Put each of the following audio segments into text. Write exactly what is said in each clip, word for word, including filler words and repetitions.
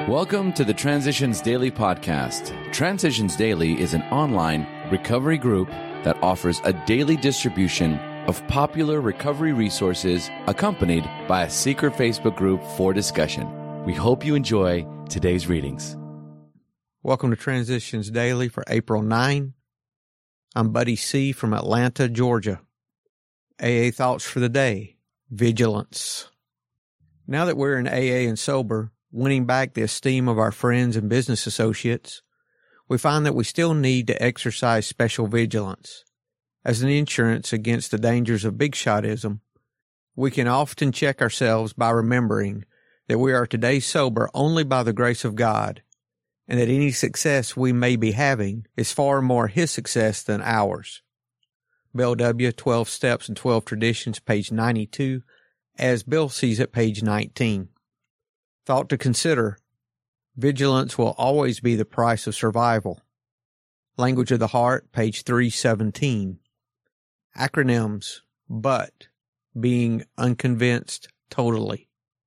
Welcome to the Transitions Daily podcast. Transitions Daily is an online recovery group that offers a daily distribution of popular recovery resources accompanied by a secret Facebook group for discussion. We hope you enjoy today's readings. Welcome to Transitions Daily for April ninth. I'm Buddy C. from Atlanta, Georgia. A A thoughts for the day: vigilance. Now that we're in A A and sober, winning back the esteem of our friends and business associates, we find that we still need to exercise special vigilance. As an insurance against the dangers of big shotism, we can often check ourselves by remembering that we are today sober only by the grace of God, and that any success we may be having is far more His success than ours. Bill W., twelve Steps and twelve Traditions, page ninety-two, as Bill sees it, page nineteen. Thought to consider: vigilance will always be the price of survival. Language of the Heart, page three seventeen. Acronyms: but, being unconvinced totally.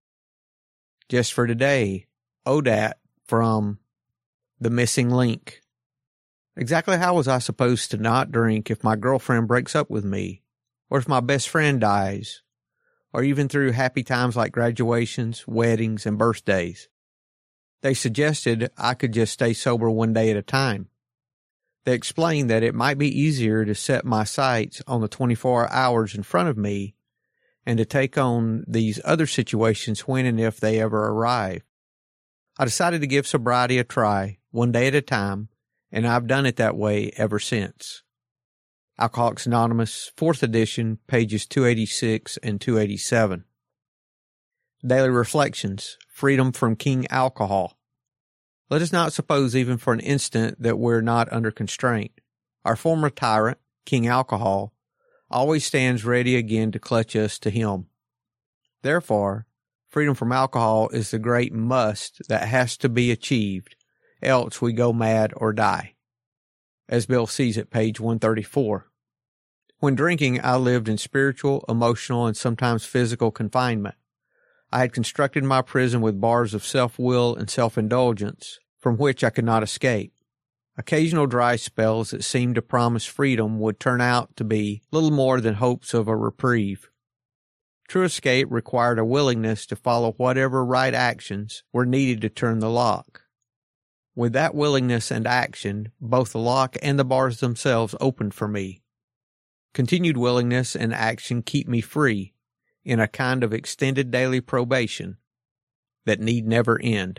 Just for today, O D A T from The Missing Link. Exactly how was I supposed to not drink if my girlfriend breaks up with me, or if my best friend dies, or even through happy times like graduations, weddings, and birthdays? They suggested I could just stay sober one day at a time. They explained that it might be easier to set my sights on the twenty-four hours in front of me and to take on these other situations when and if they ever arrive. I decided to give sobriety a try, one day at a time, and I've done it that way ever since. Alcoholics Anonymous, fourth edition, pages two eighty-six and two eighty-seven. Daily Reflections: Freedom from King Alcohol. Let us not suppose even for an instant that we're not under constraint. Our former tyrant, King Alcohol, always stands ready again to clutch us to him. Therefore, freedom from alcohol is the great must that has to be achieved, else we go mad or die. As Bill sees it, page one thirty-four. When drinking, I lived in spiritual, emotional, and sometimes physical confinement. I had constructed my prison with bars of self-will and self-indulgence, from which I could not escape. Occasional dry spells that seemed to promise freedom would turn out to be little more than hopes of a reprieve. True escape required a willingness to follow whatever right actions were needed to turn the lock. With that willingness and action, both the lock and the bars themselves opened for me. Continued willingness and action keep me free, in a kind of extended daily probation that need never end.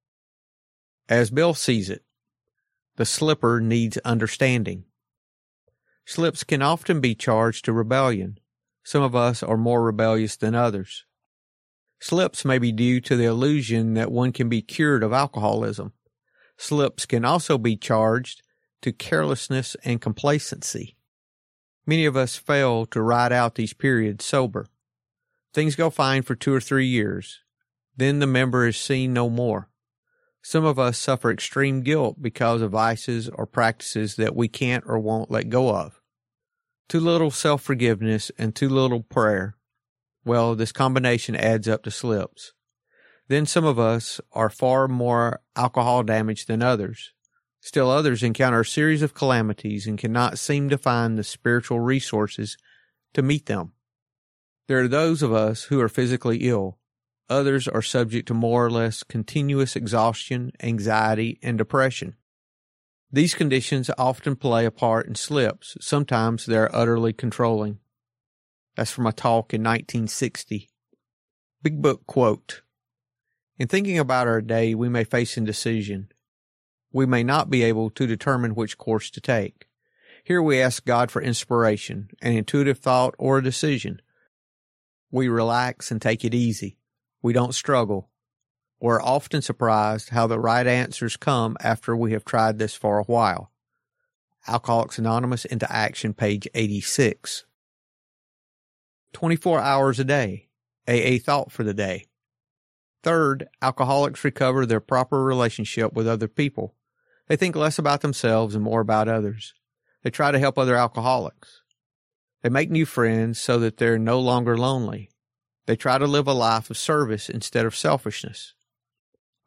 As Bill sees it, the slipper needs understanding. Slips can often be charged to rebellion. Some of us are more rebellious than others. Slips may be due to the illusion that one can be cured of alcoholism. Slips can also be charged to carelessness and complacency. Many of us fail to ride out these periods sober. Things go fine for two or three years. Then the member is seen no more. Some of us suffer extreme guilt because of vices or practices that we can't or won't let go of. Too little self-forgiveness and too little prayer. Well, this combination adds up to slips. Then some of us are far more alcohol damaged than others. Still others encounter a series of calamities and cannot seem to find the spiritual resources to meet them. There are those of us who are physically ill. Others are subject to more or less continuous exhaustion, anxiety, and depression. These conditions often play a part in slips. Sometimes they are utterly controlling. That's from a talk in nineteen sixty. Big Book quote: in thinking about our day, we may face indecision. We may not be able to determine which course to take. Here we ask God for inspiration, an intuitive thought, or a decision. We relax and take it easy. We don't struggle. We're often surprised how the right answers come after we have tried this for a while. Alcoholics Anonymous Into Action, page eighty-six. twenty-four hours a day. A A thought for the day. Third, alcoholics recover their proper relationship with other people. They think less about themselves and more about others. They try to help other alcoholics. They make new friends so that they're no longer lonely. They try to live a life of service instead of selfishness.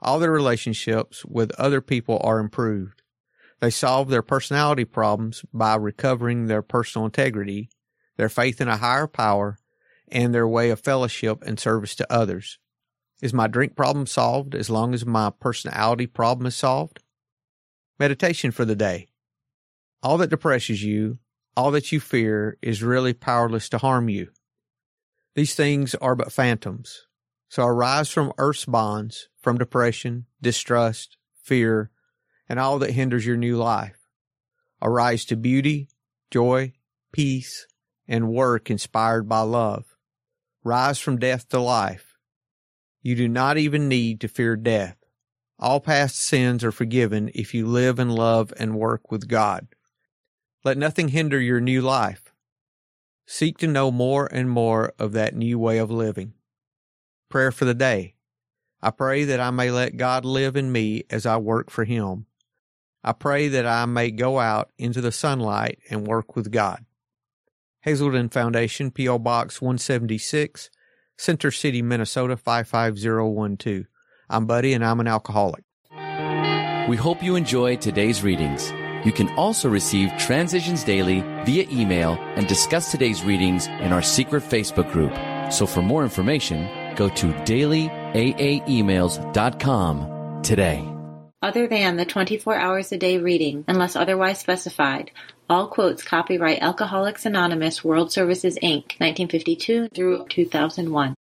All their relationships with other people are improved. They solve their personality problems by recovering their personal integrity, their faith in a higher power, and their way of fellowship and service to others. Is my drink problem solved as long as my personality problem is solved? Meditation for the day. All that depresses you, all that you fear, is really powerless to harm you. These things are but phantoms. So arise from earth's bonds, from depression, distrust, fear, and all that hinders your new life. Arise to beauty, joy, peace, and work inspired by love. Rise from death to life. You do not even need to fear death. All past sins are forgiven if you live and love and work with God. Let nothing hinder your new life. Seek to know more and more of that new way of living. Prayer for the day. I pray that I may let God live in me as I work for Him. I pray that I may go out into the sunlight and work with God. Hazelden Foundation, P O Box one seventy-six, Center City, Minnesota five five zero one two. I'm Buddy, and I'm an alcoholic. We hope you enjoyed today's readings. You can also receive Transitions Daily via email and discuss today's readings in our secret Facebook group. So for more information, go to daily a a emails dot com today. Other than the twenty-four hours a day reading, unless otherwise specified, all quotes copyright Alcoholics Anonymous World Services, Incorporated, nineteen fifty-two through two thousand one.